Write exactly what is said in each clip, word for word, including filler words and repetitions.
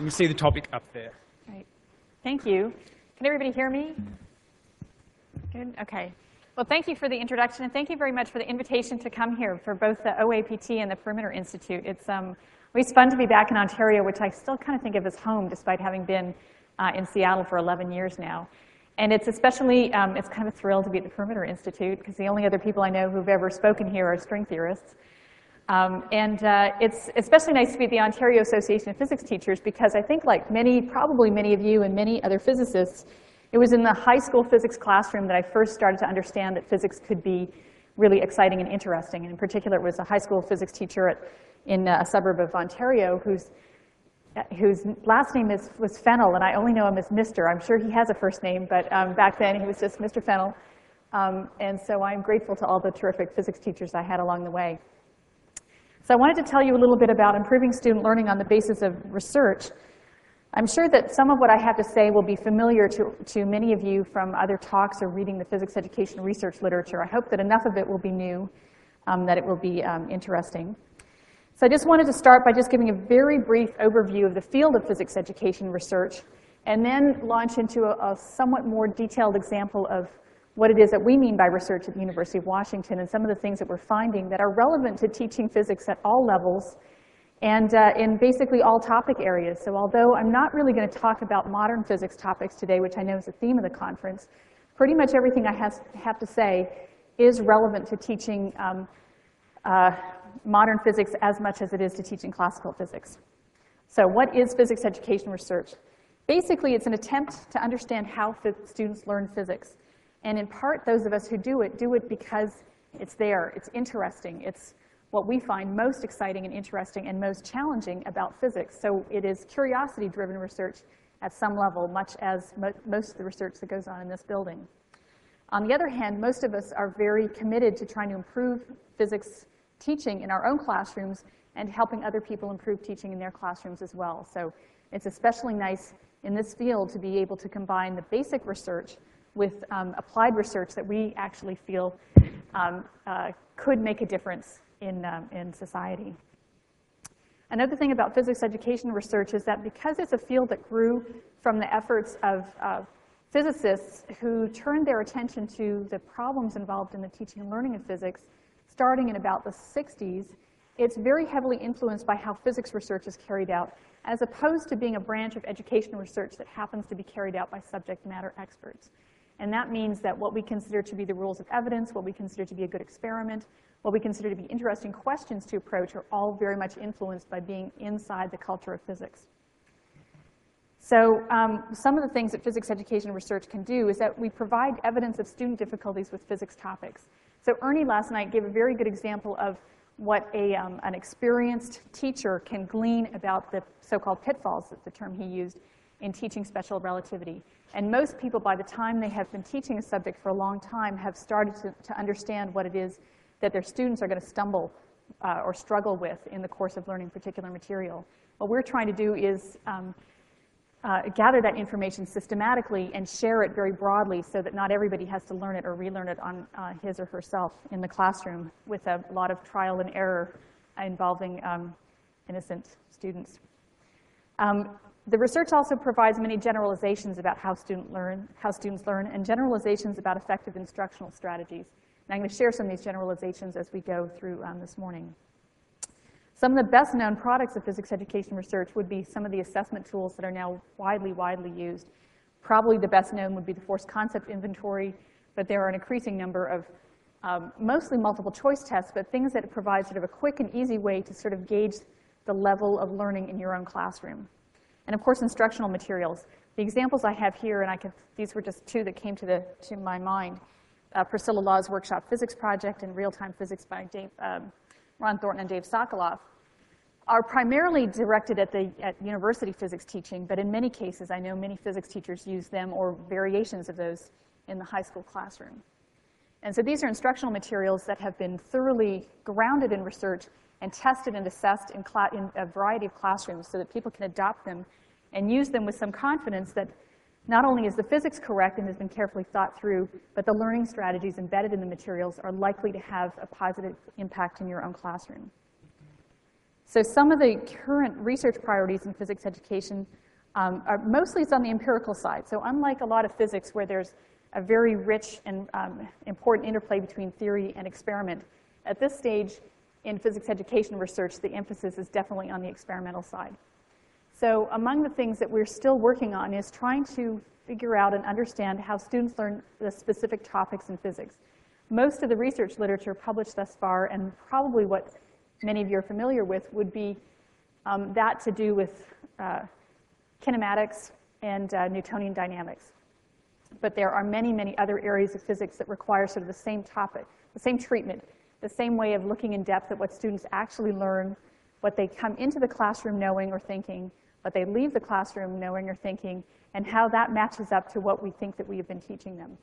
You can see the topic up there. Great. Thank you. Can everybody hear me? Good. OK. Well, thank you for the introduction, and thank you very much for the invitation to come here for both the O A P T and the Perimeter Institute. It's um, always fun to be back in Ontario, which I still kind of think of as home, despite having been uh, in Seattle for eleven years now. And it's especially, um, it's kind of a thrill to be at the Perimeter Institute, because the only other people I know who've ever spoken here are string theorists. Um, and uh, it's especially nice to be at the Ontario Association of Physics Teachers, because I think, like many, probably many of you and many other physicists, it was in the high school physics classroom that I first started to understand that physics could be really exciting and interesting. And in particular, it was a high school physics teacher at, in a suburb of Ontario whose, whose last name is, was Fennell, and I only know him as Mister I'm sure he has a first name, but um, back then he was just Mister Fennell. Um, and so I'm grateful to all the terrific physics teachers I had along the way. So I wanted to tell you a little bit about improving student learning on the basis of research. I'm sure that some of what I have to say will be familiar to, to many of you from other talks or reading the physics education research literature. I hope that enough of it will be new, um, that it will be um, interesting. So I just wanted to start by just giving a very brief overview of the field of physics education research, and then launch into a, a somewhat more detailed example of what it is that we mean by research at the University of Washington, and some of the things that we're finding that are relevant to teaching physics at all levels, and uh, in basically all topic areas. So although I'm not really going to talk about modern physics topics today, which I know is the theme of the conference, pretty much everything I has, have to say is relevant to teaching um, uh, modern physics as much as it is to teaching classical physics. So what is physics education research? Basically, it's an attempt to understand how students learn physics. And in part, those of us who do it, do it because it's there, it's interesting, it's what we find most exciting and interesting and most challenging about physics. So it is curiosity-driven research at some level, much as mo most of the research that goes on in this building. On the other hand, most of us are very committed to trying to improve physics teaching in our own classrooms and helping other people improve teaching in their classrooms as well. So it's especially nice in this field to be able to combine the basic research with um, applied research that we actually feel um, uh, could make a difference in, um, in society. Another thing about physics education research is that because it's a field that grew from the efforts of uh, physicists who turned their attention to the problems involved in the teaching and learning of physics, starting in about the sixties, it's very heavily influenced by how physics research is carried out, as opposed to being a branch of education research that happens to be carried out by subject matter experts. And that means that what we consider to be the rules of evidence, what we consider to be a good experiment, what we consider to be interesting questions to approach are all very much influenced by being inside the culture of physics. So um, some of the things that physics education research can do is that we provide evidence of student difficulties with physics topics. So Ernie last night gave a very good example of what a, um, an experienced teacher can glean about the so-called pitfalls, that's the term he used, in teaching special relativity. And most people, by the time they have been teaching a subject for a long time, have started to, to understand what it is that their students are going to stumble uh, or struggle with in the course of learning particular material. What we're trying to do is um, uh, gather that information systematically and share it very broadly so that not everybody has to learn it or relearn it on uh, his or herself in the classroom with a lot of trial and error involving um, innocent students. Um, The research also provides many generalizations about how, student learn, how students learn and generalizations about effective instructional strategies. And I'm going to share some of these generalizations as we go through um, this morning. Some of the best known products of physics education research would be some of the assessment tools that are now widely, widely used. Probably the best known would be the force concept inventory, but there are an increasing number of um, mostly multiple choice tests, but things that provide sort of a quick and easy way to sort of gauge the level of learning in your own classroom. And of course, instructional materials. The examples I have here, and I could, these were just two that came to, the, to my mind, uh, Priscilla Law's Workshop Physics Project and Real-Time Physics by Dave, um, Ron Thornton and Dave Sokoloff, are primarily directed at, the, at university physics teaching, but in many cases, I know many physics teachers use them or variations of those in the high school classroom. And so these are instructional materials that have been thoroughly grounded in research and tested and assessed in, in a variety of classrooms so that people can adopt them and use them with some confidence that not only is the physics correct and has been carefully thought through, but the learning strategies embedded in the materials are likely to have a positive impact in your own classroom. So some of the current research priorities in physics education um, are mostly it's on the empirical side. So unlike a lot of physics where there's a very rich and um, important interplay between theory and experiment, at this stage in physics education research, the emphasis is definitely on the experimental side. So among the things that we're still working on is trying to figure out and understand how students learn the specific topics in physics. Most of the research literature published thus far, and probably what many of you are familiar with, would be um, that to do with uh, kinematics and uh, Newtonian dynamics. But there are many, many other areas of physics that require sort of the same topic, the same treatment, the same way of looking in depth at what students actually learn, what they come into the classroom knowing or thinking, what they leave the classroom knowing or thinking, and how that matches up to what we think that we have been teaching them.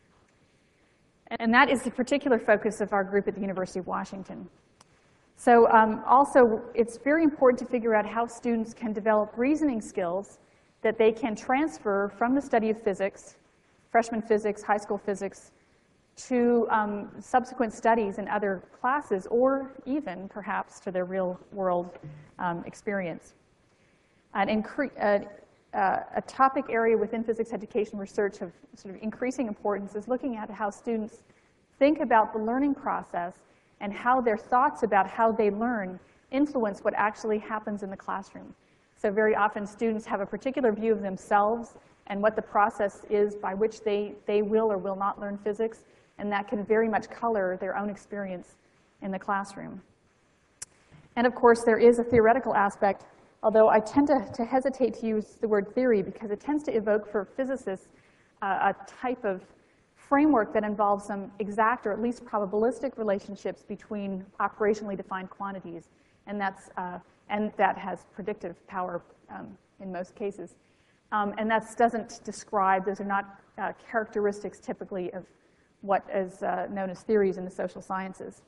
And that is the particular focus of our group at the University of Washington. So um, also, it's very important to figure out how students can develop reasoning skills that they can transfer from the study of physics, freshman physics, high school physics, to um, subsequent studies in other classes, or even, perhaps, to their real-world um, experience. And uh, uh, a topic area within physics education research of sort of increasing importance is looking at how students think about the learning process and how their thoughts about how they learn influence what actually happens in the classroom. So very often students have a particular view of themselves and what the process is by which they, they will or will not learn physics, and that can very much color their own experience in the classroom. And of course, there is a theoretical aspect, although I tend to, to hesitate to use the word theory because it tends to evoke for physicists uh, a type of framework that involves some exact or at least probabilistic relationships between operationally defined quantities, and, that's, uh, and that has predictive power um, in most cases. Um, and that doesn't describe, those are not uh, characteristics typically of what is uh, known as theories in the social sciences.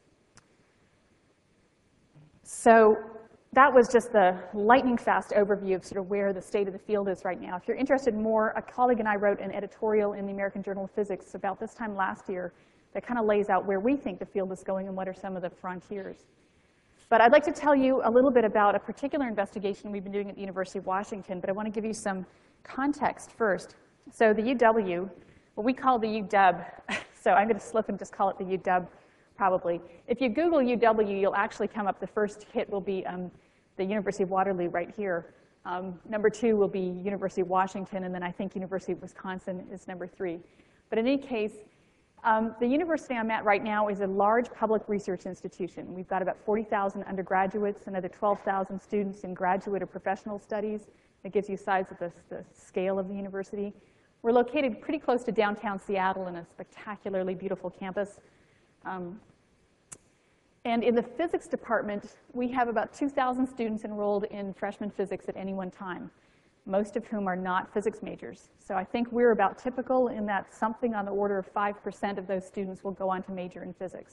So that was just the lightning fast overview of sort of where the state of the field is right now. If you're interested more, a colleague and I wrote an editorial in the American Journal of Physics about this time last year that kind of lays out where we think the field is going and what are some of the frontiers. But I'd like to tell you a little bit about a particular investigation we've been doing at the University of Washington, but I want to give you some context first. So the U W, what we call the U W, so I'm going to slip and just call it the U W probably. If you Google U W, you'll actually come up, the first hit will be um, the University of Waterloo right here. Um, number two will be University of Washington, and then I think University of Wisconsin is number three. But in any case, um, the university I'm at right now is a large public research institution. We've got about forty thousand undergraduates, another twelve thousand students in graduate or professional studies. That gives you a size of the, the scale of the university. We're located pretty close to downtown Seattle in a spectacularly beautiful campus. Um, and in the physics department, we have about two thousand students enrolled in freshman physics at any one time, most of whom are not physics majors. So I think we're about typical in that something on the order of five percent of those students will go on to major in physics.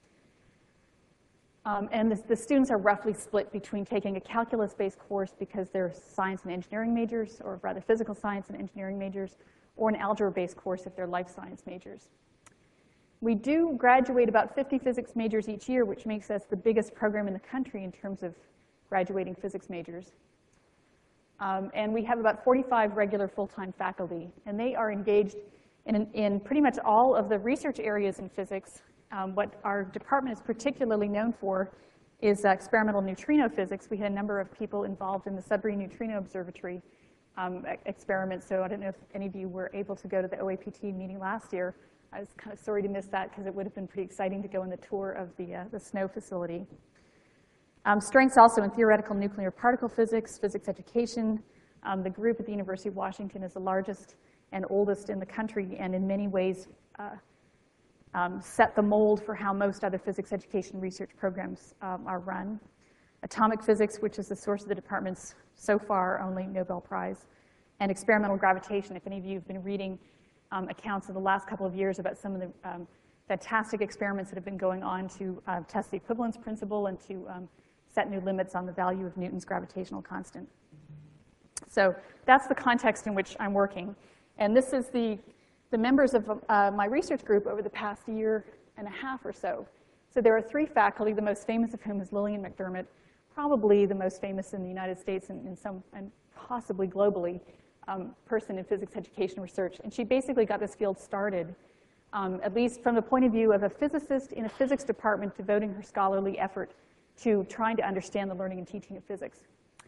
Um, and the, the students are roughly split between taking a calculus-based course because they're science and engineering majors, or rather physical science and engineering majors, or an algebra-based course if they're life science majors. We do graduate about fifty physics majors each year, which makes us the biggest program in the country in terms of graduating physics majors. Um, and we have about forty-five regular full-time faculty, and they are engaged in, in pretty much all of the research areas in physics. Um, what our department is particularly known for is uh, experimental neutrino physics. We had a number of people involved in the Sudbury Neutrino Observatory um, experiment, so I don't know if any of you were able to go to the O A P T meeting last year. I was kind of sorry to miss that because it would have been pretty exciting to go on the tour of the, uh, the SNO facility. Um, strengths also in theoretical nuclear particle physics, physics education. Um, the group at the University of Washington is the largest and oldest in the country, and in many ways uh, um, set the mold for how most other physics education research programs um, are run. Atomic physics, which is the source of the department's so far only Nobel Prize, and experimental gravitation. If any of you have been reading um, accounts of the last couple of years about some of the um, fantastic experiments that have been going on to uh, test the equivalence principle and to um, set new limits on the value of Newton's gravitational constant. So that's the context in which I'm working. And this is the, the members of uh, my research group over the past year and a half or so. So there are three faculty, the most famous of whom is Lillian McDermott, probably the most famous in the United States and, and, some, and possibly globally um, person in physics education research. And she basically got this field started, um, at least from the point of view of a physicist in a physics department devoting her scholarly effort to trying to understand the learning and teaching of physics.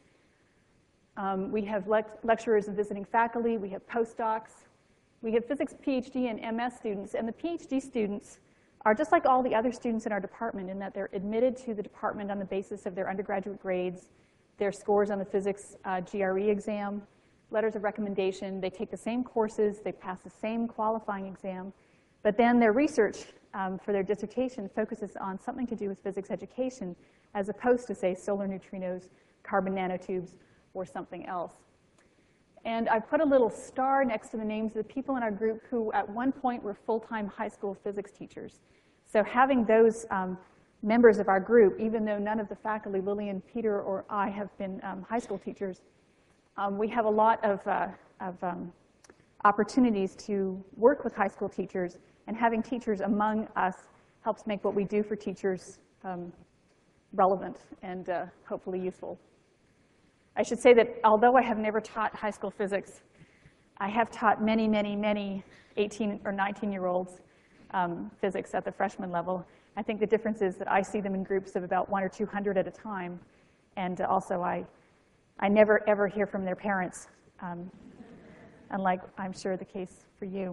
Um, we have lect lecturers and visiting faculty. We have postdocs. We have physics PhD and M S students. And the PhD students are just like all the other students in our department in that they're admitted to the department on the basis of their undergraduate grades, their scores on the physics uh, G R E exam, letters of recommendation. They take the same courses. They pass the same qualifying exam. But then their research um, for their dissertation focuses on something to do with physics education as opposed to, say, solar neutrinos, carbon nanotubes, or something else. And I put a little star next to the names of the people in our group who at one point were full-time high school physics teachers. So having those um, members of our group, even though none of the faculty, Lillian, Peter, or I have been um, high school teachers, um, we have a lot of, uh, of um, opportunities to work with high school teachers, and having teachers among us helps make what we do for teachers um, relevant and uh, hopefully useful. I should say that although I have never taught high school physics, I have taught many, many, many eighteen or nineteen-year-olds um, physics at the freshman level. I think the difference is that I see them in groups of about one or two hundred at a time, and also I, I never, ever hear from their parents, um, unlike I'm sure the case for you.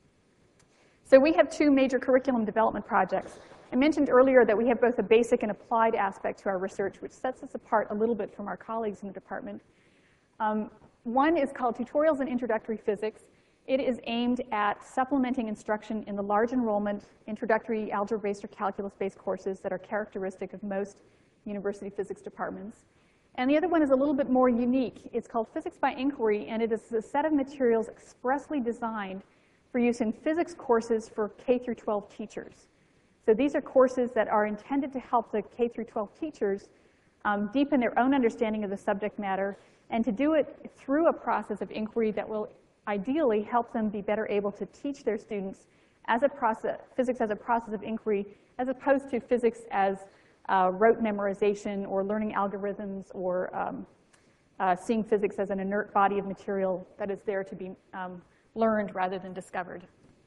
So we have two major curriculum development projects. I mentioned earlier that we have both a basic and applied aspect to our research, which sets us apart a little bit from our colleagues in the department. Um, one is called Tutorials in Introductory Physics. It is aimed at supplementing instruction in the large enrollment introductory algebra-based or calculus-based courses that are characteristic of most university physics departments. And the other one is a little bit more unique. It's called Physics by Inquiry, and it is a set of materials expressly designed for use in physics courses for K through twelve teachers. So these are courses that are intended to help the K through twelve teachers um, deepen their own understanding of the subject matter, and to do it through a process of inquiry that will ideally help them be better able to teach their students as a process, physics as a process of inquiry, as opposed to physics as uh, rote memorization or learning algorithms or um, uh, seeing physics as an inert body of material that is there to be um, learned rather than discovered.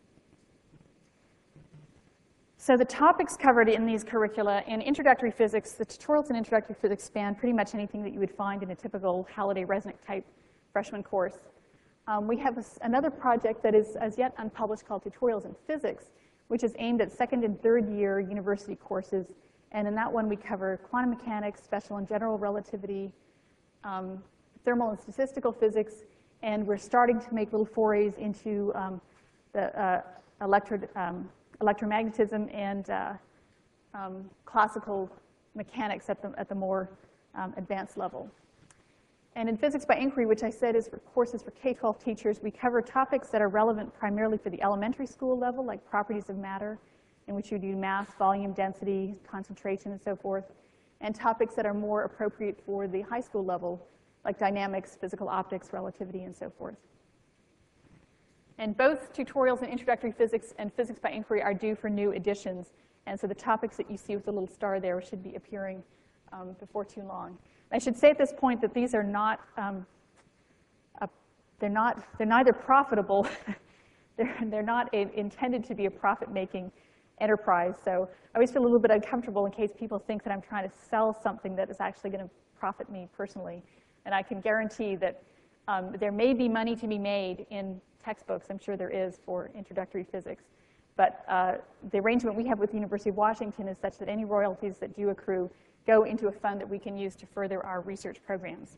So the topics covered in these curricula in introductory physics, the tutorials in introductory physics span pretty much anything that you would find in a typical Halliday-Resnick type freshman course. Um, we have a, another project that is as yet unpublished called Tutorials in Physics, which is aimed at second and third year university courses. And in that one, we cover quantum mechanics, special and general relativity, um, thermal and statistical physics, and we're starting to make little forays into um, the uh, electro, um, electromagnetism and uh, um, classical mechanics at the, at the more um, advanced level. And in Physics by Inquiry, which I said is for courses for K twelve teachers, we cover topics that are relevant primarily for the elementary school level, like properties of matter, in which you do mass, volume, density, concentration, and so forth, and topics that are more appropriate for the high school level, like dynamics, physical optics, relativity, and so forth. And both tutorials in introductory physics and Physics by Inquiry are due for new editions. And so the topics that you see with the little star there should be appearing um, before too long. I should say at this point that these are not, um, a, they're not, they're neither profitable, they're, they're not a, intended to be a profit-making enterprise. So I always feel a little bit uncomfortable in case people think that I'm trying to sell something that is actually going to profit me personally. And I can guarantee that um, there may be money to be made in textbooks. I'm sure there is for introductory physics. But uh, the arrangement we have with the University of Washington is such that any royalties that do accrue go into a fund that we can use to further our research programs.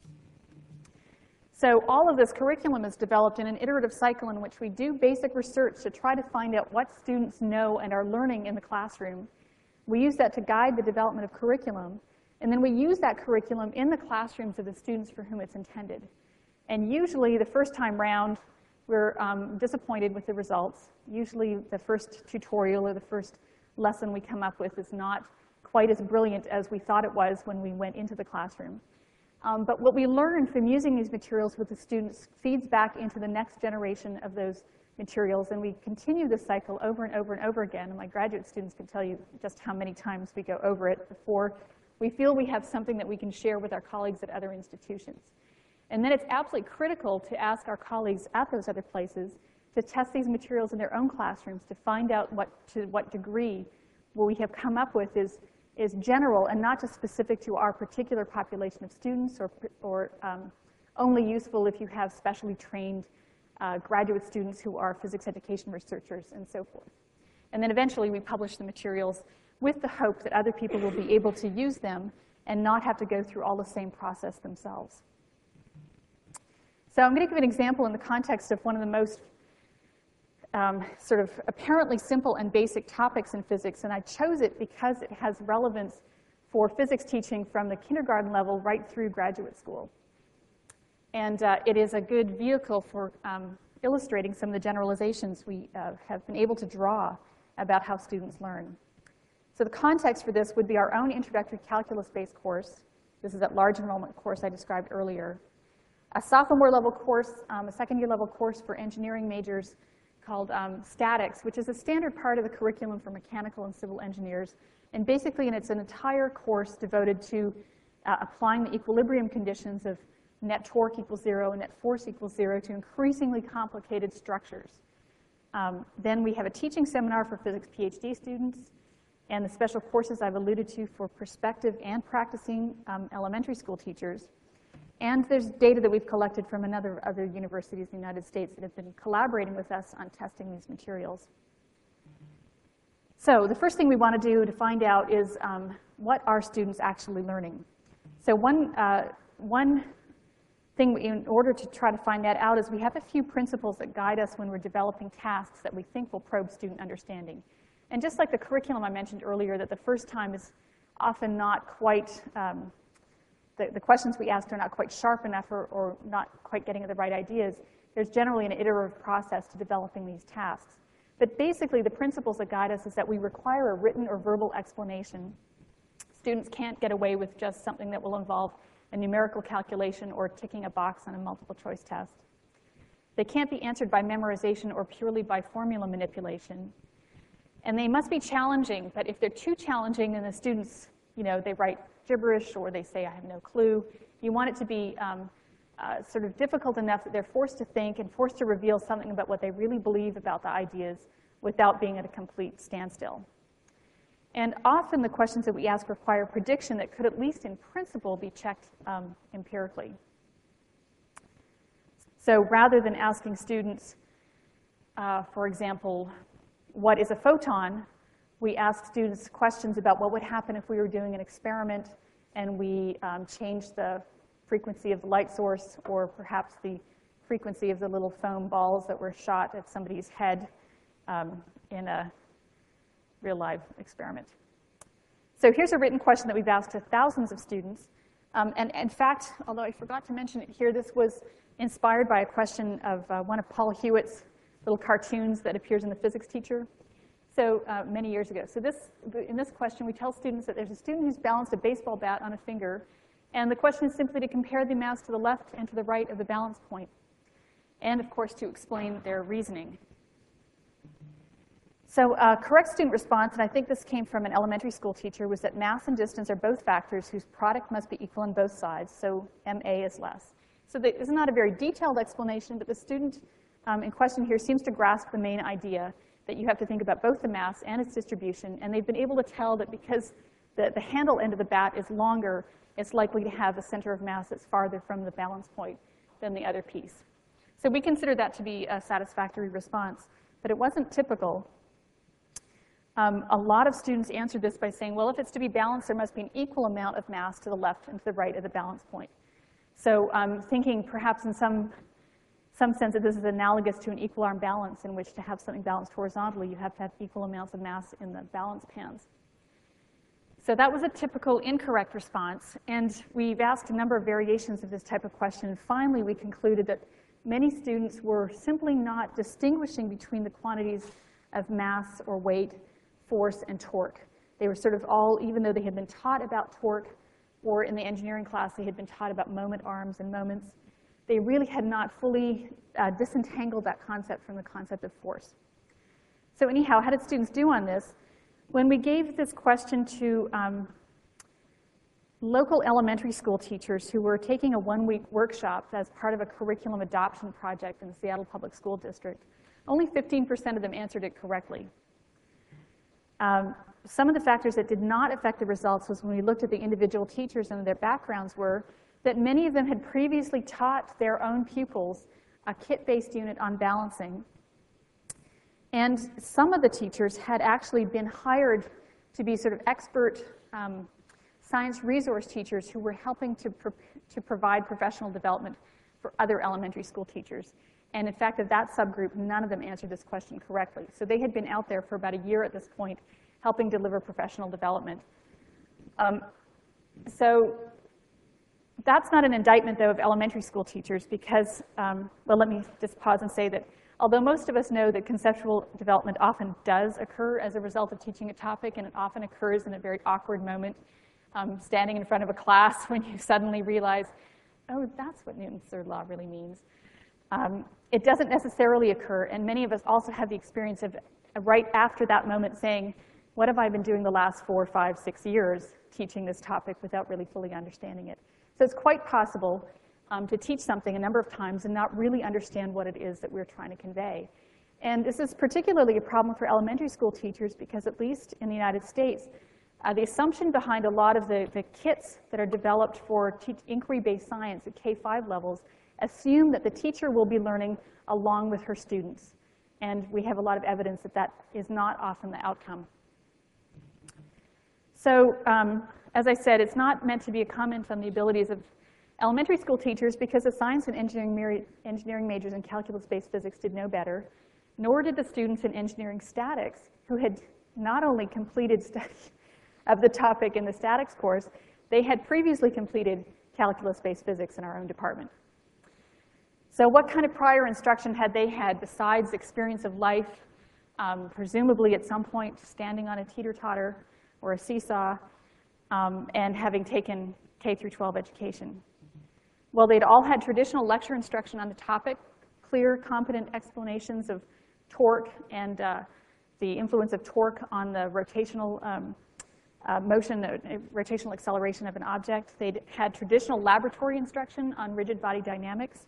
So all of this curriculum is developed in an iterative cycle in which we do basic research to try to find out what students know and are learning in the classroom. We use that to guide the development of curriculum. And then we use that curriculum in the classrooms of the students for whom it's intended. And usually the first time round, we're um, disappointed with the results. Usually the first tutorial or the first lesson we come up with is not quite as brilliant as we thought it was when we went into the classroom. Um, but what we learn from using these materials with the students feeds back into the next generation of those materials, and we continue this cycle over and over and over again. And my graduate students can tell you just how many times we go over it before we feel we have something that we can share with our colleagues at other institutions. And then it's absolutely critical to ask our colleagues at those other places to test these materials in their own classrooms to find out what, to what degree what we have come up with is, is general and not just specific to our particular population of students or, or um, only useful if you have specially trained uh, graduate students who are physics education researchers and so forth. And then eventually we publish the materials with the hope that other people will be able to use them and not have to go through all the same process themselves. So I'm going to give an example in the context of one of the most um, sort of apparently simple and basic topics in physics, and I chose it because it has relevance for physics teaching from the kindergarten level right through graduate school. And uh, it is a good vehicle for um, illustrating some of the generalizations we uh, have been able to draw about how students learn. So the context for this would be our own introductory calculus-based course. This is that large enrollment course I described earlier. A sophomore level course, um, a second year level course for engineering majors called um, Statics, which is a standard part of the curriculum for mechanical and civil engineers. And basically, and it's an entire course devoted to uh, applying the equilibrium conditions of net torque equals zero and net force equals zero to increasingly complicated structures. Um, then we have a teaching seminar for physics PhD students, and the special courses I've alluded to for prospective and practicing um, elementary school teachers. And there's data that we've collected from another other universities in the United States that have been collaborating with us on testing these materials. So the first thing we want to do to find out is um, what are students actually learning? So one, uh, one thing we, in order to try to find that out is we have a few principles that guide us when we're developing tasks that we think will probe student understanding. And just like the curriculum I mentioned earlier, that the first time is often not quite, um, the, the questions we ask are not quite sharp enough or, or not quite getting at the right ideas, there's generally an iterative process to developing these tasks. But basically, the principles that guide us is that we require a written or verbal explanation. Students can't get away with just something that will involve a numerical calculation or ticking a box on a multiple choice test. They can't be answered by memorization or purely by formula manipulation. And they must be challenging, but if they're too challenging, then the students, you know, they write gibberish or they say, I have no clue. You want it to be um, uh, sort of difficult enough that they're forced to think and forced to reveal something about what they really believe about the ideas without being at a complete standstill. And often the questions that we ask require prediction that could, at least in principle, be checked um, empirically. So rather than asking students, uh, for example, what is a photon, we ask students questions about what would happen if we were doing an experiment and we um, changed the frequency of the light source or perhaps the frequency of the little foam balls that were shot at somebody's head um, in a real live experiment. So here's a written question that we've asked to thousands of students. Um, and in fact, although I forgot to mention it here, this was inspired by a question of uh, one of Paul Hewitt's little cartoons that appears in The Physics Teacher, so uh, many years ago. So this, in this question, we tell students that there's a student who's balanced a baseball bat on a finger, and the question is simply to compare the mass to the left and to the right of the balance point, and of course to explain their reasoning. So uh, correct student response, and I think this came from an elementary school teacher, was that mass and distance are both factors whose product must be equal on both sides, so M A is less. So this is not a very detailed explanation, but the student Um, in question here seems to grasp the main idea that you have to think about both the mass and its distribution, and they've been able to tell that because the, the handle end of the bat is longer, it's likely to have a center of mass that's farther from the balance point than the other piece. So we consider that to be a satisfactory response, but it wasn't typical. Um, a lot of students answered this by saying, well, if it's to be balanced, there must be an equal amount of mass to the left and to the right of the balance point. So um, thinking perhaps in some some sense that this is analogous to an equal arm balance in which to have something balanced horizontally, you have to have equal amounts of mass in the balance pans. So that was a typical incorrect response, and we've asked a number of variations of this type of question, and finally we concluded that many students were simply not distinguishing between the quantities of mass or weight, force, and torque. They were sort of all, even though they had been taught about torque, or in the engineering class they had been taught about moment arms and moments, they really had not fully uh, disentangled that concept from the concept of force. So anyhow, how did students do on this? When we gave this question to um, local elementary school teachers who were taking a one-week workshop as part of a curriculum adoption project in the Seattle Public School District. Only fifteen percent of them answered it correctly. Um, some of the factors that did not affect the results was when we looked at the individual teachers and their backgrounds were that many of them had previously taught their own pupils a kit-based unit on balancing. And some of the teachers had actually been hired to be sort of expert um, science resource teachers who were helping to, pro to provide professional development for other elementary school teachers. And in fact, of that subgroup, none of them answered this question correctly. So they had been out there for about a year at this point, helping deliver professional development. Um, so that's not an indictment, though, of elementary school teachers because, um, well, let me just pause and say that although most of us know that conceptual development often does occur as a result of teaching a topic, and it often occurs in a very awkward moment, um, standing in front of a class when you suddenly realize, oh, that's what Newton's third law really means. Um, it doesn't necessarily occur, and many of us also have the experience of uh, right after that moment saying, what have I been doing the last four, five, six years teaching this topic without really fully understanding it? So it's quite possible um, to teach something a number of times and not really understand what it is that we're trying to convey. And this is particularly a problem for elementary school teachers because, at least in the United States, uh, the assumption behind a lot of the, the kits that are developed for inquiry-based science at K five levels assume that the teacher will be learning along with her students. And we have a lot of evidence that that is not often the outcome. So um, as I said, it's not meant to be a comment on the abilities of elementary school teachers because the science and engineering, engineering majors in calculus-based physics did no better, nor did the students in engineering statics who had not only completed study of the topic in the statics course, they had previously completed calculus-based physics in our own department. So what kind of prior instruction had they had besides experience of life, um, presumably at some point standing on a teeter-totter or a seesaw, um, and having taken K through twelve education? Well, they'd all had traditional lecture instruction on the topic, clear, competent explanations of torque and uh, the influence of torque on the rotational um, uh, motion, uh, rotational acceleration of an object. They'd had traditional laboratory instruction on rigid body dynamics.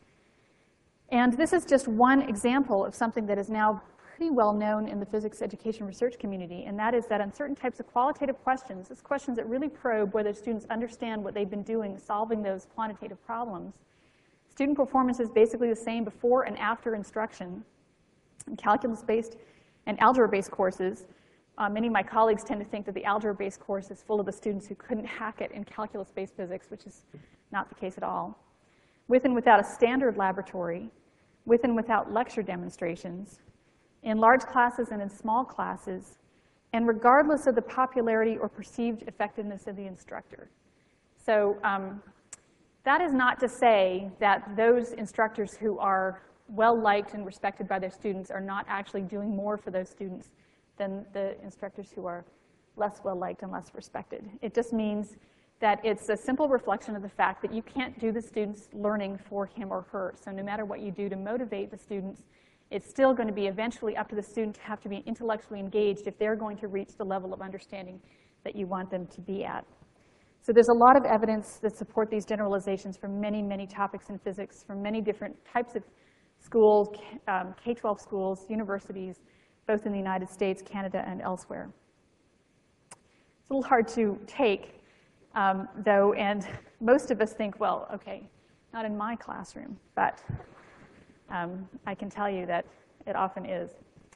And this is just one example of something that is now pretty well known in the physics education research community, and that is that on certain types of qualitative questions, these questions that really probe whether students understand what they've been doing solving those quantitative problems, student performance is basically the same before and after instruction. In calculus-based and algebra-based courses, uh, many of my colleagues tend to think that the algebra-based course is full of the students who couldn't hack it in calculus-based physics, which is not the case at all. With and without a standard laboratory, with and without lecture demonstrations, in large classes and in small classes, and regardless of the popularity or perceived effectiveness of the instructor. So um, that is not to say that those instructors who are well-liked and respected by their students are not actually doing more for those students than the instructors who are less well-liked and less respected. It just means that it's a simple reflection of the fact that you can't do the student's learning for him or her. So no matter what you do to motivate the students, it's still going to be eventually up to the student to have to be intellectually engaged if they're going to reach the level of understanding that you want them to be at. So there's a lot of evidence that support these generalizations from many, many topics in physics, from many different types of schools, um, K twelve schools, universities, both in the United States, Canada, and elsewhere. It's a little hard to take, um, though, and most of us think, well, okay, not in my classroom, but Um, I can tell you that it often is.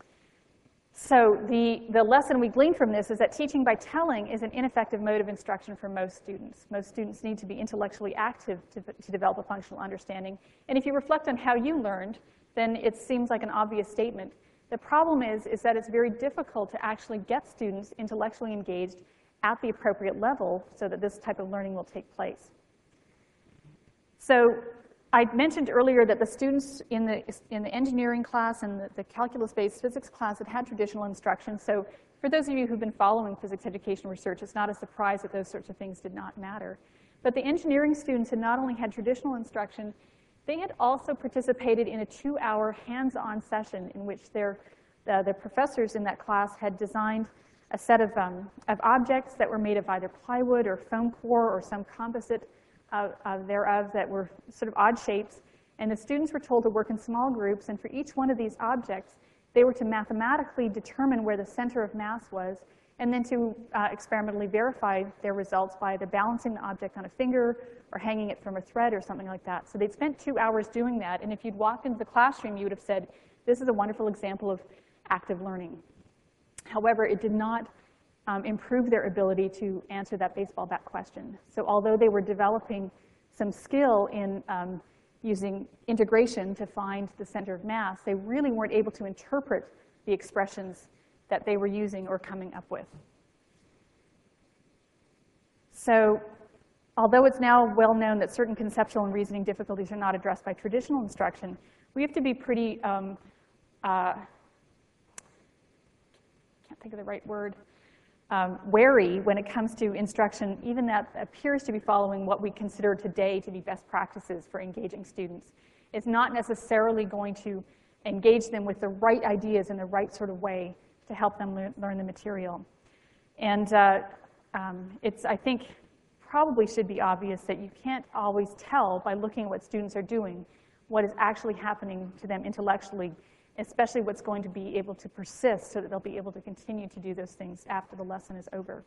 So the, the lesson we glean from this is that teaching by telling is an ineffective mode of instruction for most students. Most students need to be intellectually active to, to develop a functional understanding. And if you reflect on how you learned, then it seems like an obvious statement. The problem is, is that it's very difficult to actually get students intellectually engaged at the appropriate level so that this type of learning will take place. So I mentioned earlier that the students in the, in the engineering class and the, the calculus-based physics class had had traditional instruction. So for those of you who've been following physics education research, it's not a surprise that those sorts of things did not matter. But the engineering students had not only had traditional instruction, they had also participated in a two-hour hands-on session in which their, uh, the professors in that class had designed a set of, um, of objects that were made of either plywood or foam core or some composite uh, uh, thereof that were sort of odd shapes. And the students were told to work in small groups, and for each one of these objects, they were to mathematically determine where the center of mass was, and then to uh, experimentally verify their results by either balancing the object on a finger or hanging it from a thread or something like that. So they'd spent two hours doing that, and if you'd walked into the classroom, you would have said, this is a wonderful example of active learning. However, it did not um, improve their ability to answer that baseball bat question. So although they were developing some skill in um, using integration to find the center of mass, they really weren't able to interpret the expressions that they were using or coming up with. So although it's now well known that certain conceptual and reasoning difficulties are not addressed by traditional instruction, we have to be pretty, um, uh, can't think of the right word, um, wary when it comes to instruction, even that appears to be following what we consider today to be best practices for engaging students. It's not necessarily going to engage them with the right ideas in the right sort of way to help them learn, learn the material. And uh, um, it's, I think, probably should be obvious that you can't always tell by looking at what students are doing what is actually happening to them intellectually, especially what's going to be able to persist so that they'll be able to continue to do those things after the lesson is over.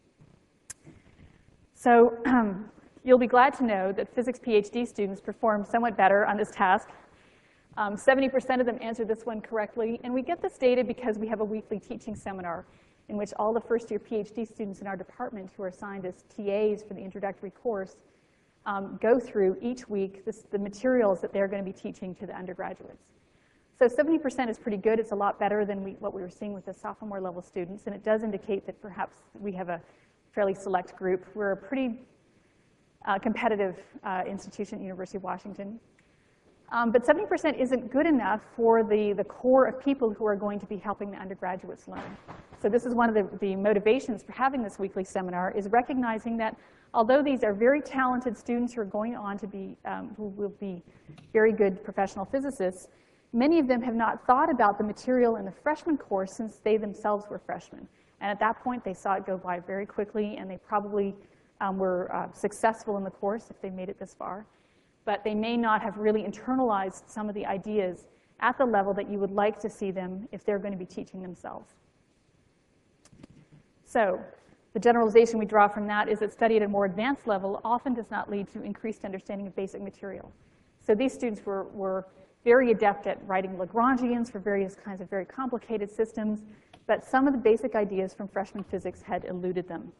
So um, you'll be glad to know that physics PhD students perform somewhat better on this task. Um, seventy percent of them answered this one correctly, and we get this data because we have a weekly teaching seminar in which all the first-year PhD students in our department who are assigned as T As for the introductory course um, go through each week this, the materials that they're going to be teaching to the undergraduates. So seventy percent is pretty good. It's a lot better than we, what we were seeing with the sophomore level students, and it does indicate that perhaps we have a fairly select group. We're a pretty uh, competitive uh, institution at University of Washington. Um, but seventy percent isn't good enough for the, the core of people who are going to be helping the undergraduates learn. So this is one of the, the motivations for having this weekly seminar, is recognizing that although these are very talented students who are going on to be, um, who will be very good professional physicists, many of them have not thought about the material in the freshman course since they themselves were freshmen. And at that point, they saw it go by very quickly, and they probably um, were uh, successful in the course if they made it this far. But they may not have really internalized some of the ideas at the level that you would like to see them if they're going to be teaching themselves. So the generalization we draw from that is that study at a more advanced level often does not lead to increased understanding of basic material. So these students were, were very adept at writing Lagrangians for various kinds of very complicated systems, but some of the basic ideas from freshman physics had eluded them.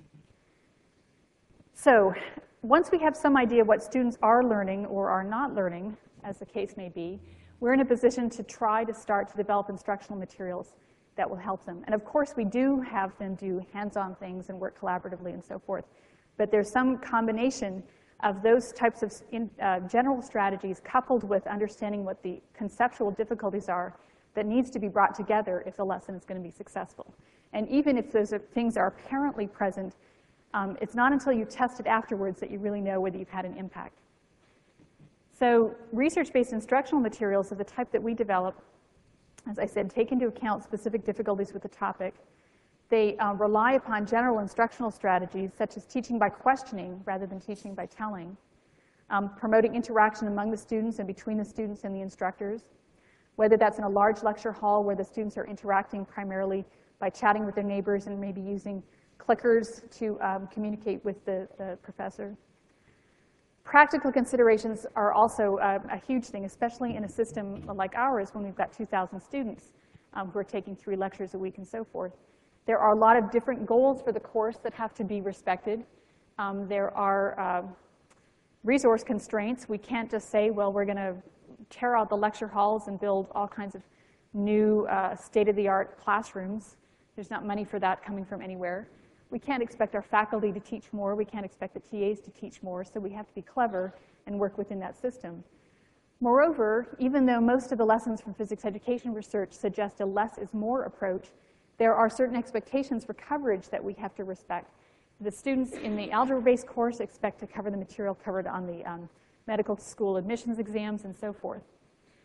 So once we have some idea of what students are learning or are not learning, as the case may be, we're in a position to try to start to develop instructional materials that will help them. And of course, we do have them do hands-on things and work collaboratively and so forth. But there's some combination of those types of in, uh, general strategies coupled with understanding what the conceptual difficulties are that needs to be brought together if the lesson is going to be successful. And even if those are, things are apparently present, Um, it's not until you test it afterwards that you really know whether you've had an impact. So research-based instructional materials of the type that we develop, as I said, take into account specific difficulties with the topic. They uh, rely upon general instructional strategies, such as teaching by questioning rather than teaching by telling, um, promoting interaction among the students and between the students and the instructors, whether that's in a large lecture hall where the students are interacting primarily by chatting with their neighbors and maybe using clickers to um, communicate with the, the professor. Practical considerations are also uh, a huge thing, especially in a system like ours when we've got two thousand students um, who are taking three lectures a week and so forth. There are a lot of different goals for the course that have to be respected. Um, there are uh, resource constraints. We can't just say, well, we're going to tear out the lecture halls and build all kinds of new uh, state-of-the-art classrooms. There's not money for that coming from anywhere. We can't expect our faculty to teach more. We can't expect the T As to teach more. So we have to be clever and work within that system. Moreover, even though most of the lessons from physics education research suggest a less is more approach, there are certain expectations for coverage that we have to respect. The students in the algebra-based course expect to cover the material covered on the um, medical school admissions exams and so forth.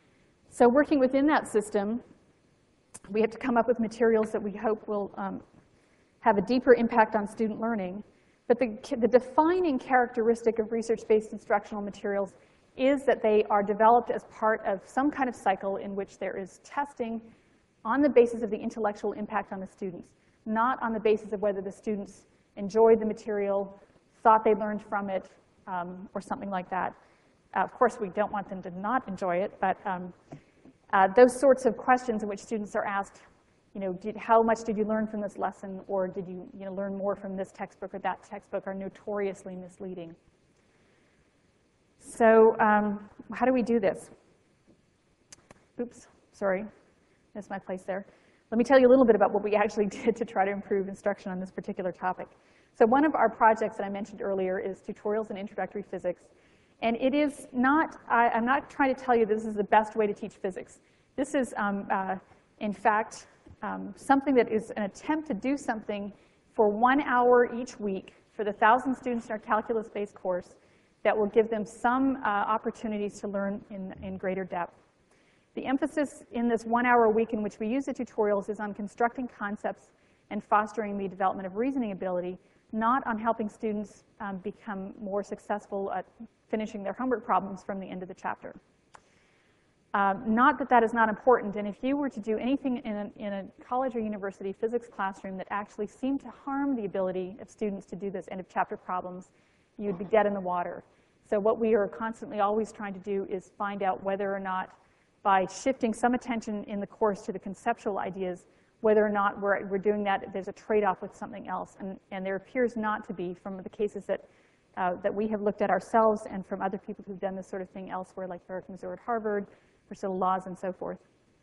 So working within that system, we have to come up with materials that we hope will um, have a deeper impact on student learning. But the, the defining characteristic of research-based instructional materials is that they are developed as part of some kind of cycle in which there is testing on the basis of the intellectual impact on the students, not on the basis of whether the students enjoyed the material, thought they learned from it, um, or something like that. Uh, of course, we don't want them to not enjoy it, but um, uh, those sorts of questions in which students are asked, you know, did, how much did you learn from this lesson, or did you, you know, learn more from this textbook or that textbook, are notoriously misleading. So um, how do we do this? Oops, sorry, missed my place there. Let me tell you a little bit about what we actually did to try to improve instruction on this particular topic. So one of our projects that I mentioned earlier is Tutorials in Introductory Physics. And it is not, I, I'm not trying to tell you this is the best way to teach physics. This is, um, uh, in fact, um, something that is an attempt to do something for one hour each week for the thousand students in our calculus-based course that will give them some uh, opportunities to learn in, in greater depth. The emphasis in this one hour a week in which we use the tutorials is on constructing concepts and fostering the development of reasoning ability, not on helping students um, become more successful at finishing their homework problems from the end of the chapter. Um, not that that is not important, and if you were to do anything in a, in a college or university physics classroom that actually seemed to harm the ability of students to do this end of chapter problems, you'd be dead in the water. So what we are constantly always trying to do is find out whether or not, by shifting some attention in the course to the conceptual ideas, whether or not we're, we're doing that, there's a trade-off with something else. And, and there appears not to be from the cases that, uh, that we have looked at ourselves and from other people who've done this sort of thing elsewhere, like Eric Mazur at Harvard, Priscilla Laws, and so forth.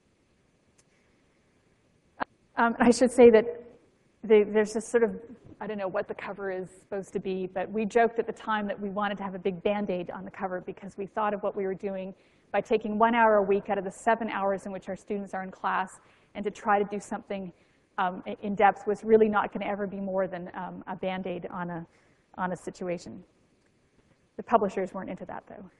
Um, I should say that the, there's this sort of, I don't know what the cover is supposed to be, but we joked at the time that we wanted to have a big Band-Aid on the cover because we thought of what we were doing by taking one hour a week out of the seven hours in which our students are in class, and to try to do something um, in depth was really not going to ever be more than um, a Band-Aid on a, on a situation. The publishers weren't into that, though.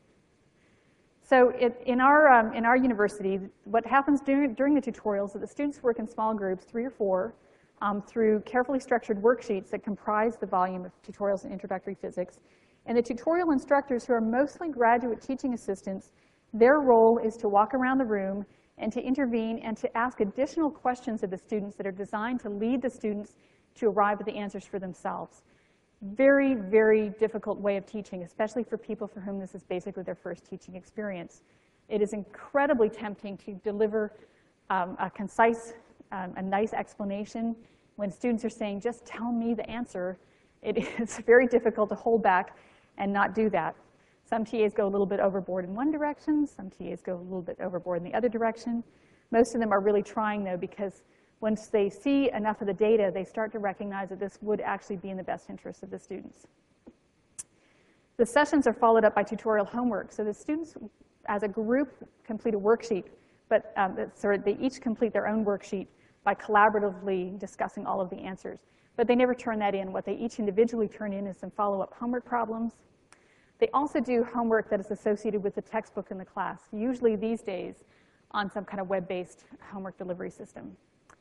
So it, in, our, um, in our university, what happens during, during the tutorials is that the students work in small groups, three or four, um, through carefully structured worksheets that comprise the volume of Tutorials in Introductory Physics. And the tutorial instructors, who are mostly graduate teaching assistants, their role is to walk around the room and to intervene and to ask additional questions of the students that are designed to lead the students to arrive at the answers for themselves. Very, very difficult way of teaching, especially for people for whom this is basically their first teaching experience. It is incredibly tempting to deliver um, a concise, um, a nice explanation when students are saying, just tell me the answer. It is very difficult to hold back and not do that. Some T As go a little bit overboard in one direction. Some T As go a little bit overboard in the other direction. Most of them are really trying, though, because once they see enough of the data, they start to recognize that this would actually be in the best interest of the students. The sessions are followed up by tutorial homework. So the students, as a group, complete a worksheet, but um, sorry, they each complete their own worksheet by collaboratively discussing all of the answers. But they never turn that in. What they each individually turn in is some follow-up homework problems. They also do homework that is associated with the textbook in the class, usually these days on some kind of web-based homework delivery system.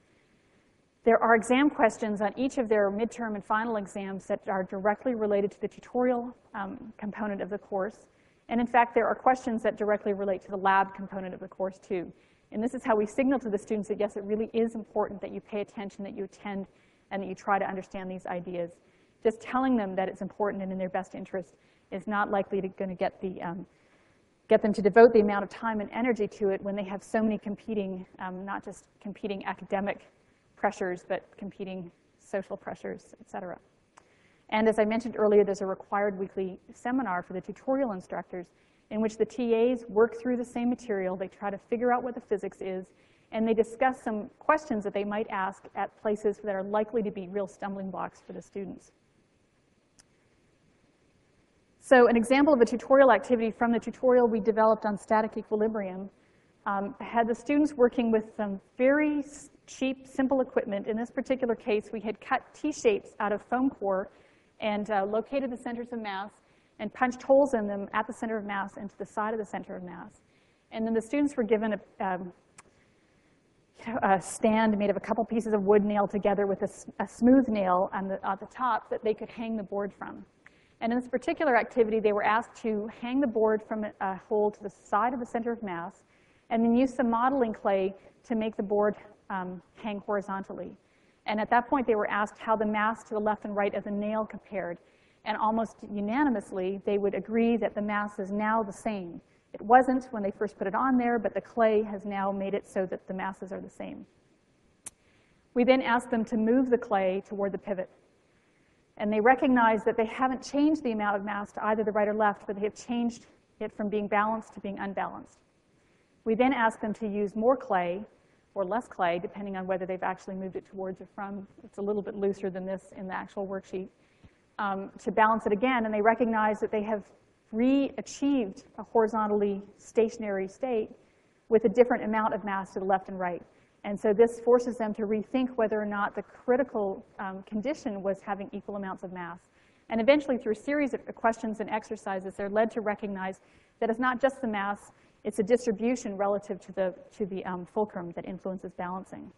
There are exam questions on each of their midterm and final exams that are directly related to the tutorial um, component of the course. And in fact, there are questions that directly relate to the lab component of the course, too. And this is how we signal to the students that, yes, it really is important that you pay attention, that you attend, and that you try to understand these ideas. Just telling them that it's important and in their best interest is not likely to going to get, the, um, get them to devote the amount of time and energy to it when they have so many competing, um, not just competing academic pressures, but competing social pressures, et cetera. And as I mentioned earlier, there's a required weekly seminar for the tutorial instructors in which the T As work through the same material. They try to figure out what the physics is, and they discuss some questions that they might ask at places that are likely to be real stumbling blocks for the students. So an example of a tutorial activity from the tutorial we developed on static equilibrium um, had the students working with some very cheap, simple equipment. In this particular case, we had cut T-shapes out of foam core and uh, located the centers of mass and punched holes in them at the center of mass and to the side of the center of mass. And then the students were given a, um, you know, a stand made of a couple pieces of wood nailed together with a, a smooth nail on the, at the top that they could hang the board from. And in this particular activity, they were asked to hang the board from a, a hole to the side of the center of mass, and then use some modeling clay to make the board um, hang horizontally. And at that point, they were asked how the mass to the left and right of the nail compared. And almost unanimously, they would agree that the mass is now the same. It wasn't when they first put it on there, but the clay has now made it so that the masses are the same. We then asked them to move the clay toward the pivot. And they recognize that they haven't changed the amount of mass to either the right or left, but they have changed it from being balanced to being unbalanced. We then asked them to use more clay or less clay, depending on whether they've actually moved it towards or from. It's a little bit looser than this in the actual worksheet. Um, to balance it again, and they recognize that they have re-achieved a horizontally stationary state with a different amount of mass to the left and right. And so this forces them to rethink whether or not the critical um, condition was having equal amounts of mass. And eventually, through a series of questions and exercises, they're led to recognize that it's not just the mass, it's a distribution relative to the, to the um, fulcrum that influences balancing.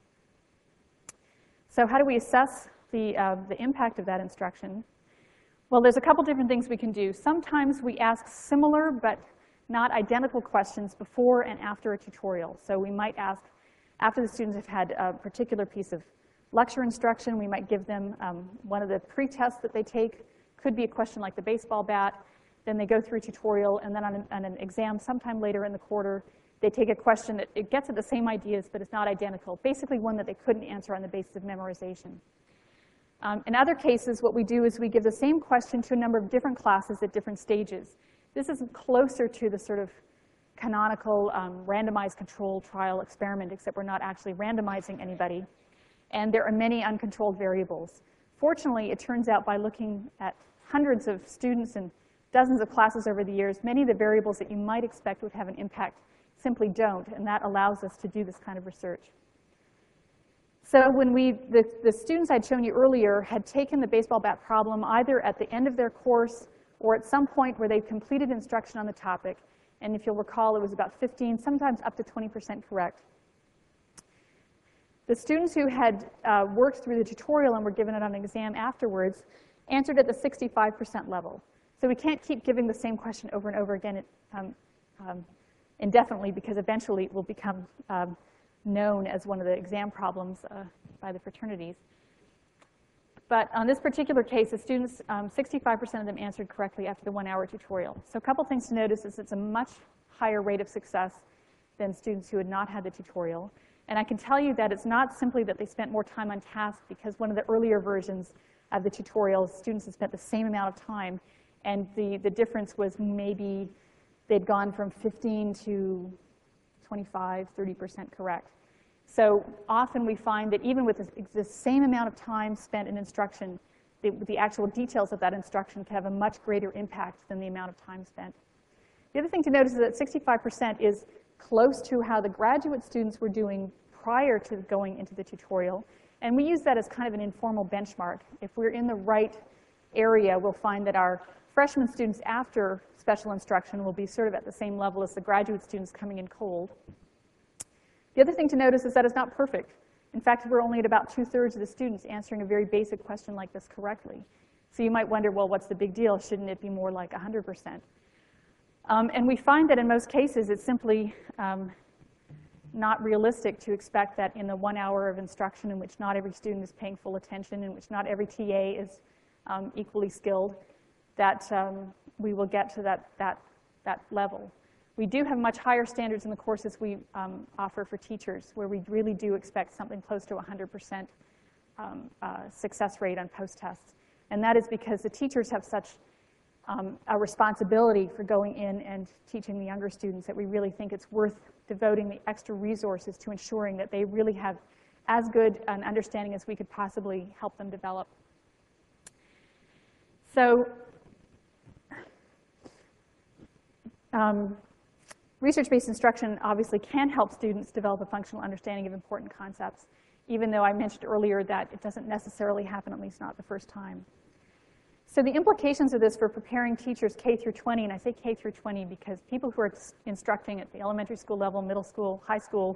So how do we assess the, uh, the impact of that instruction? Well, there's a couple different things we can do. Sometimes we ask similar but not identical questions before and after a tutorial. So we might ask, after the students have had a particular piece of lecture instruction, we might give them um, one of the pre-tests that they take. Could be a question like the baseball bat. Then they go through a tutorial, and then on an, on an exam sometime later in the quarter, they take a question that it gets at the same ideas, but it's not identical. Basically one that they couldn't answer on the basis of memorization. Um, in other cases, what we do is we give the same question to a number of different classes at different stages. This is closer to the sort of canonical um, randomized controlled trial experiment, except we're not actually randomizing anybody. And there are many uncontrolled variables. Fortunately, it turns out by looking at hundreds of students and dozens of classes over the years, many of the variables that you might expect would have an impact simply don't, and that allows us to do this kind of research. So when we, the, the students I'd shown you earlier had taken the baseball bat problem either at the end of their course or at some point where they've completed instruction on the topic. And if you'll recall, it was about fifteen, sometimes up to twenty percent correct. The students who had uh, worked through the tutorial and were given it on an exam afterwards answered at the sixty-five percent level. So we can't keep giving the same question over and over again um, um, indefinitely, because eventually it will become um, known as one of the exam problems uh, by the fraternities. But on this particular case, the students, sixty-five percent um, of them answered correctly after the one-hour tutorial. So a couple things to notice is it's a much higher rate of success than students who had not had the tutorial. And I can tell you that it's not simply that they spent more time on task, because one of the earlier versions of the tutorials, students had spent the same amount of time, and the, the difference was maybe they'd gone from fifteen to twenty-five, thirty percent correct. So often we find that even with the, the same amount of time spent in instruction, the, the actual details of that instruction can have a much greater impact than the amount of time spent. The other thing to notice is that sixty-five percent is close to how the graduate students were doing prior to going into the tutorial. And we use that as kind of an informal benchmark. If we're in the right area, we'll find that our freshman students after special instruction will be sort of at the same level as the graduate students coming in cold. The other thing to notice is that it's not perfect. In fact, we're only at about two-thirds of the students answering a very basic question like this correctly. So you might wonder, well, what's the big deal? Shouldn't it be more like one hundred percent? Um, and we find that in most cases, it's simply um, not realistic to expect that in the one hour of instruction in which not every student is paying full attention, in which not every T A is um, equally skilled, that um, we will get to that, that, that level. We do have much higher standards in the courses we um, offer for teachers, where we really do expect something close to one hundred percent um, uh, success rate on post-tests. And that is because the teachers have such um, a responsibility for going in and teaching the younger students that we really think it's worth devoting the extra resources to ensuring that they really have as good an understanding as we could possibly help them develop. So, um, research-based instruction obviously can help students develop a functional understanding of important concepts, even though I mentioned earlier that it doesn't necessarily happen, at least not the first time. So the implications of this for preparing teachers K through twenty, and I say K through twenty because people who are instructing at the elementary school level, middle school, high school,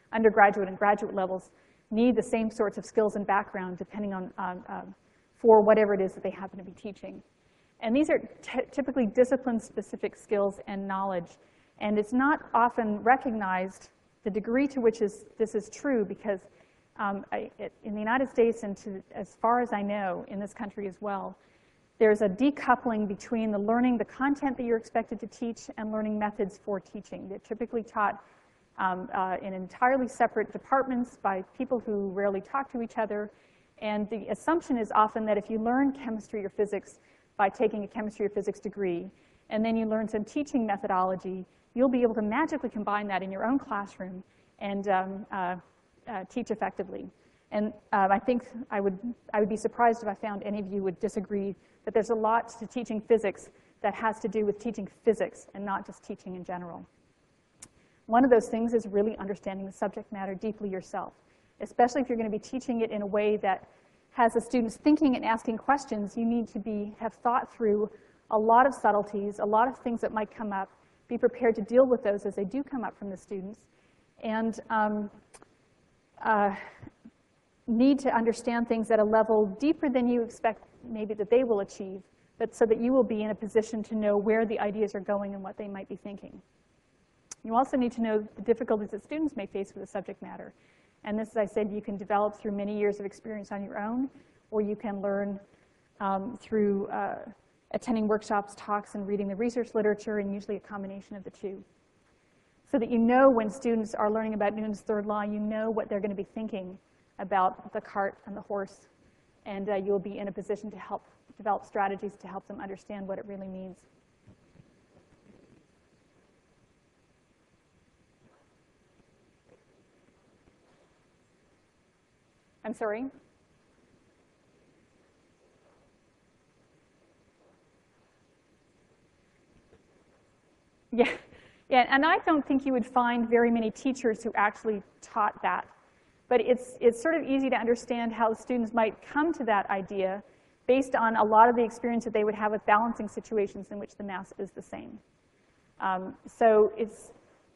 undergraduate and graduate levels need the same sorts of skills and background depending on, um, um, for whatever it is that they happen to be teaching. And these are typically discipline-specific skills and knowledge. And it's not often recognized the degree to which is, this is true because um, I, it, in the United States and to, as far as I know, in this country as well, there's a decoupling between the learning, the content that you're expected to teach, and learning methods for teaching. They're typically taught um, uh, in entirely separate departments by people who rarely talk to each other. And the assumption is often that if you learn chemistry or physics by taking a chemistry or physics degree, and then you learn some teaching methodology, you'll be able to magically combine that in your own classroom and um, uh, uh, teach effectively. And uh, I think I would, I would be surprised if I found any of you would disagree that there's a lot to teaching physics that has to do with teaching physics and not just teaching in general. One of those things is really understanding the subject matter deeply yourself, especially if you're going to be teaching it in a way that has the students thinking and asking questions. You need to be, have thought through a lot of subtleties, a lot of things that might come up, be prepared to deal with those as they do come up from the students, and um, uh, need to understand things at a level deeper than you expect maybe that they will achieve, but so that you will be in a position to know where the ideas are going and what they might be thinking. You also need to know the difficulties that students may face with the subject matter. And this, as I said, you can develop through many years of experience on your own, or you can learn um, through uh, attending workshops, talks, and reading the research literature, and usually a combination of the two. So that you know when students are learning about Newton's third law, you know what they're going to be thinking about the cart and the horse, and uh, you'll be in a position to help develop strategies to help them understand what it really means. I'm sorry? Yeah, yeah, and I don't think you would find very many teachers who actually taught that. But it's, it's sort of easy to understand how students might come to that idea based on a lot of the experience that they would have with balancing situations in which the mass is the same. Um, so it's,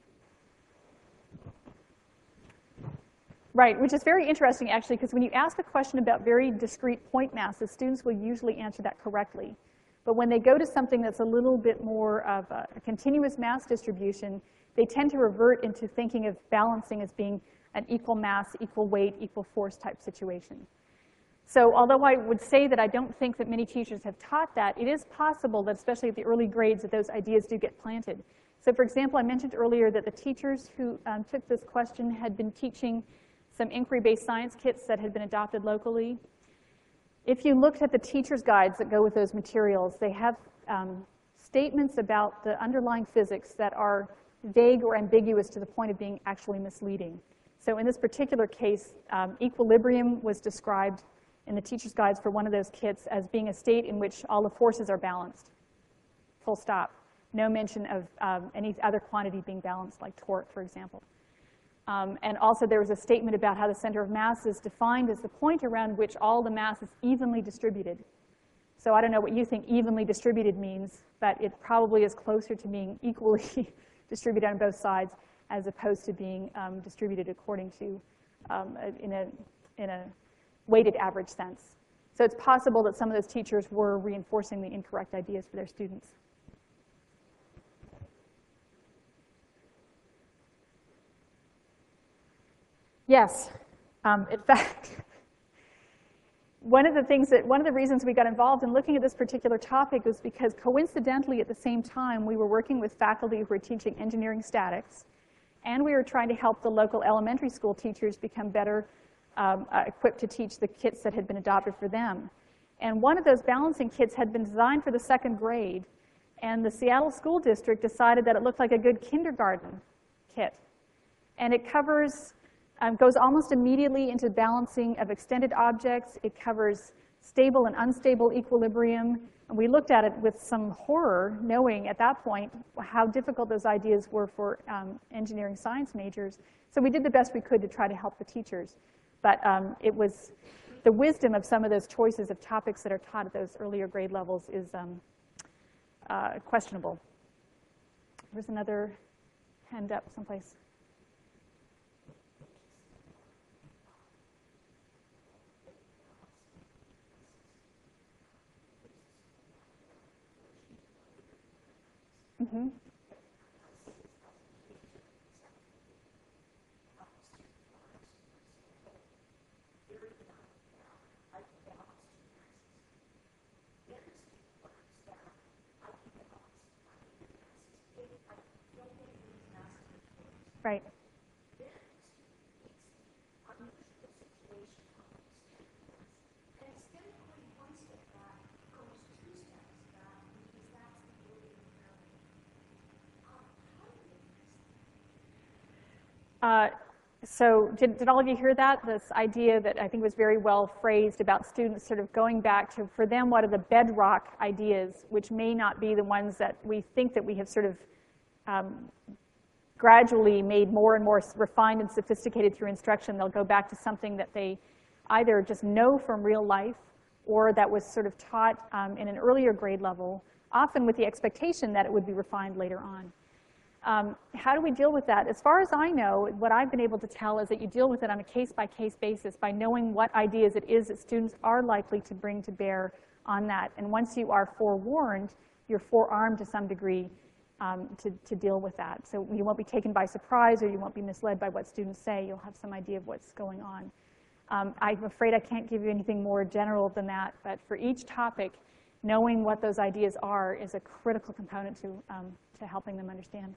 right, which is very interesting, actually, because when you ask a question about very discrete point masses, students will usually answer that correctly. But when they go to something that's a little bit more of a, a continuous mass distribution, they tend to revert into thinking of balancing as being an equal mass, equal weight, equal force type situation. So although I would say that I don't think that many teachers have taught that, it is possible that, especially at the early grades, that those ideas do get planted. So for example, I mentioned earlier that the teachers who um, took this question had been teaching some inquiry-based science kits that had been adopted locally. If you looked at the teacher's guides that go with those materials, they have um, statements about the underlying physics that are vague or ambiguous to the point of being actually misleading. So in this particular case, um, equilibrium was described in the teacher's guides for one of those kits as being a state in which all the forces are balanced, full stop. No mention of um, any other quantity being balanced, like torque, for example. Um, and also there was a statement about how the center of mass is defined as the point around which all the mass is evenly distributed. So I don't know what you think evenly distributed means, but it probably is closer to being equally distributed on both sides as opposed to being um, distributed according to, um, in, a, in a weighted average sense. So it's possible that some of those teachers were reinforcing the incorrect ideas for their students. Yes, um, in fact, one of the things that, one of the reasons we got involved in looking at this particular topic was because coincidentally at the same time we were working with faculty who were teaching engineering statics, and we were trying to help the local elementary school teachers become better um, uh, equipped to teach the kits that had been adopted for them. And one of those balancing kits had been designed for the second grade, and the Seattle School District decided that it looked like a good kindergarten kit. And it covers, um, goes almost immediately into balancing of extended objects. It covers stable and unstable equilibrium. And we looked at it with some horror, knowing at that point how difficult those ideas were for um, engineering science majors. So we did the best we could to try to help the teachers. But um, it was the wisdom of some of those choices of topics that are taught at those earlier grade levels is um, uh, questionable. There's another hand up someplace. Right. Uh, so did, did all of you hear that? This idea that I think was very well phrased about students sort of going back to, for them, what are the bedrock ideas, which may not be the ones that we think that we have sort of um, gradually made more and more refined and sophisticated through instruction. They'll go back to something that they either just know from real life or that was sort of taught um, in an earlier grade level, often with the expectation that it would be refined later on. Um, how do we deal with that? As far as I know, what I've been able to tell is that you deal with it on a case-by-case basis by knowing what ideas it is that students are likely to bring to bear on that. And once you are forewarned, you're forearmed to some degree um, to, to deal with that. So you won't be taken by surprise or you won't be misled by what students say. You'll have some idea of what's going on. Um, I'm afraid I can't give you anything more general than that, but for each topic, knowing what those ideas are is a critical component to, um, to helping them understand.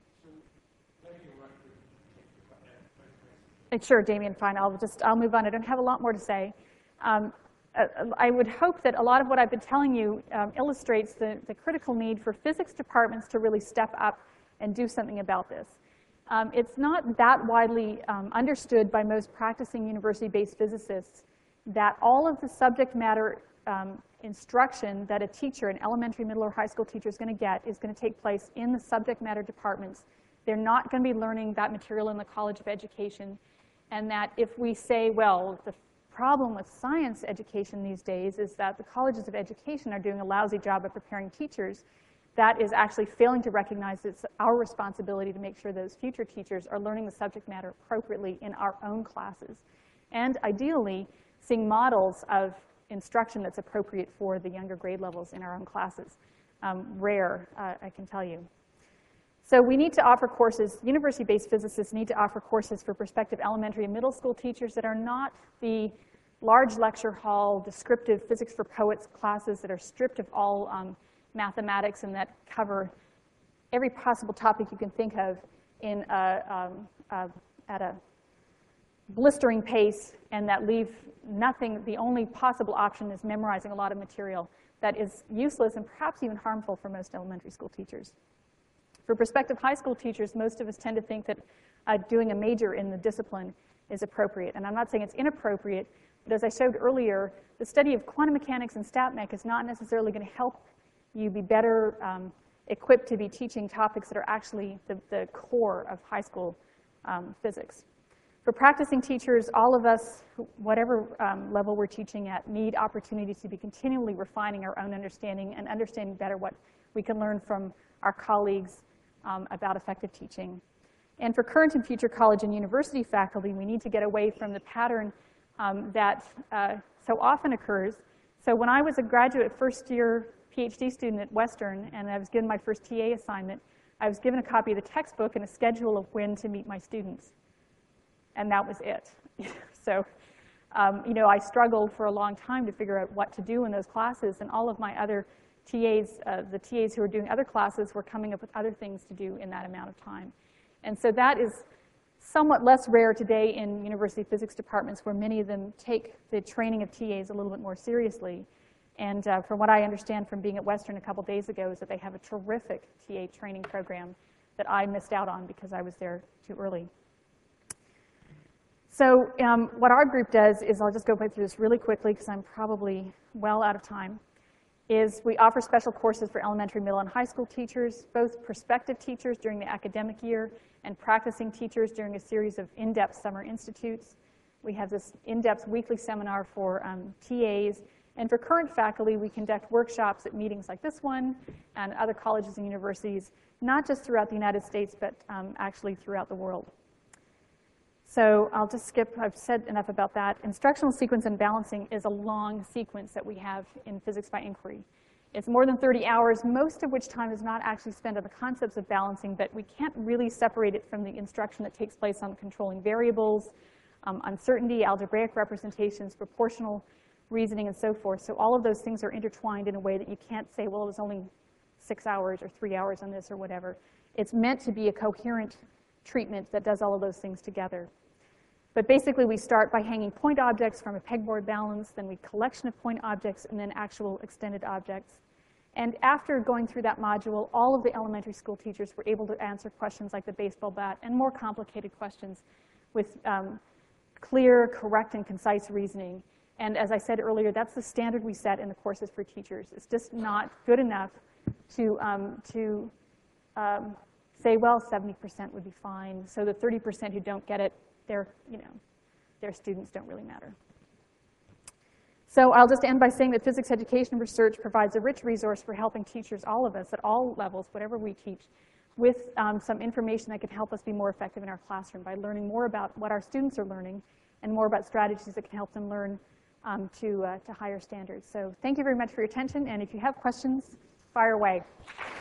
Uh, Sure, Damien, fine. I'll just, I'll move on. I don't have a lot more to say. Um, uh, I would hope that a lot of what I've been telling you um, illustrates the, the critical need for physics departments to really step up and do something about this. Um, it's not that widely um, understood by most practicing university-based physicists that all of the subject matter um, instruction that a teacher, an elementary, middle, or high school teacher is going to get is going to take place in the subject matter departments. They're not going to be learning that material in the College of Education. And that if we say, well, the problem with science education these days is that the colleges of education are doing a lousy job of preparing teachers, that is actually failing to recognize that it's our responsibility to make sure those future teachers are learning the subject matter appropriately in our own classes. And ideally, seeing models of instruction that's appropriate for the younger grade levels in our own classes. Um, rare, uh, I can tell you. So we need to offer courses, university-based physicists need to offer courses for prospective elementary and middle school teachers that are not the large lecture hall, descriptive physics for poets classes that are stripped of all um, mathematics and that cover every possible topic you can think of in a, um, a, at a blistering pace, and that leave nothing. The only possible option is memorizing a lot of material that is useless and perhaps even harmful for most elementary school teachers. For prospective high school teachers, most of us tend to think that uh, doing a major in the discipline is appropriate. And I'm not saying it's inappropriate, but as I showed earlier, the study of quantum mechanics and StatMech is not necessarily going to help you be better um, equipped to be teaching topics that are actually the, the core of high school um, physics. For practicing teachers, all of us, whatever um, level we're teaching at, need opportunities to be continually refining our own understanding and understanding better what we can learn from our colleagues Um, about effective teaching. And for current and future college and university faculty, we need to get away from the pattern um, that uh, so often occurs. So when I was a graduate first-year PhD student at Western and I was given my first T A assignment, I was given a copy of the textbook and a schedule of when to meet my students. And that was it. So um, you know, I struggled for a long time to figure out what to do in those classes, and all of my other T As, uh, the T As who were doing other classes were coming up with other things to do in that amount of time. And so that is somewhat less rare today in university physics departments, where many of them take the training of T As a little bit more seriously. And uh, from what I understand from being at Western a couple days ago is that they have a terrific T A training program that I missed out on because I was there too early. So um, what our group does is, I'll just go through this really quickly because I'm probably well out of time, is we offer special courses for elementary, middle, and high school teachers, both prospective teachers during the academic year and practicing teachers during a series of in-depth summer institutes. We have this in-depth weekly seminar for um, T As. And for current faculty, we conduct workshops at meetings like this one and other colleges and universities, not just throughout the United States, but um, actually throughout the world. So I'll just skip, I've said enough about that. Instructional sequence and balancing is a long sequence that we have in Physics by Inquiry. It's more than thirty hours, most of which time is not actually spent on the concepts of balancing, but we can't really separate it from the instruction that takes place on controlling variables, um, uncertainty, algebraic representations, proportional reasoning, and so forth. So all of those things are intertwined in a way that you can't say, well, it was only six hours or three hours on this or whatever. It's meant to be a coherent treatment that does all of those things together. But basically, we start by hanging point objects from a pegboard balance, then we collection of point objects, and then actual extended objects. And after going through that module, all of the elementary school teachers were able to answer questions like the baseball bat and more complicated questions with um, clear, correct, and concise reasoning. And as I said earlier, that's the standard we set in the courses for teachers. It's just not good enough to, um, to um, say, well, seventy percent would be fine. So the thirty percent who don't get it, their, you know, their students don't really matter. So I'll just end by saying that physics education research provides a rich resource for helping teachers, all of us, at all levels, whatever we teach, with um, some information that can help us be more effective in our classroom by learning more about what our students are learning and more about strategies that can help them learn um, to, uh, to higher standards. So thank you very much for your attention, and if you have questions, fire away.